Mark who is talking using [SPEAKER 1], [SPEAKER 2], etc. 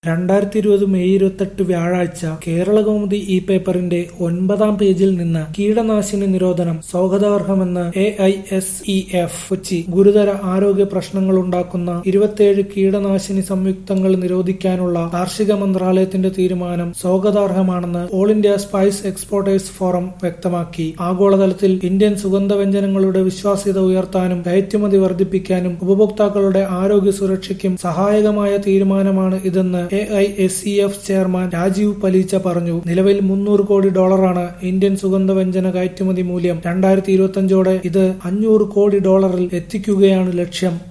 [SPEAKER 1] 2020 May 28 വ്യാഴാഴ്ച കേരളകൗമുദി ഇ-പേപ്പറിന്റെ 9-ാം പേജിൽ നിന്ന് കീടനാശിനി നിരോധനം സ്വാഗതാർഹമെന്ന് AISEF കൊച്ചി. ഗുരുതര ആരോഗ്യ പ്രശ്നങ്ങളുണ്ടാക്കുന്ന 27 കീടനാശിനി സംയുക്തങ്ങൾ നിരോധിക്കാനുള്ള കാർഷിക മന്ത്രാലയത്തിന്റെ തീരുമാനം സ്വാഗതാർഹമാണെന്ന് all India spice exporters forum വ്യക്തമാക്കി. ആഗോളതലത്തിൽ ഇന്ത്യൻ സുഗന്ധവ്യഞ്ജനങ്ങളുടെ വിശ്വാസ്യത ഉയർത്താനും കയറ്റുമതി വർദ്ധിപ്പിക്കാനും ഉപഭോക്താക്കളുടെ ആരോഗ്യ സുരക്ഷയ്ക്കും സഹായകമായ തീരുമാനമാണ് ഇതെന്ന് AISEF ചെയർമാൻ രാജീവ് പലീച്ച പറഞ്ഞു. നിലവിൽ $300 കോടി ഇന്ത്യൻ സുഗന്ധവ്യഞ്ജന കയറ്റുമതി മൂല്യം. 2025ഓടെ ഇത് $500 കോടി എത്തിക്കുകയാണ് ലക്ഷ്യം.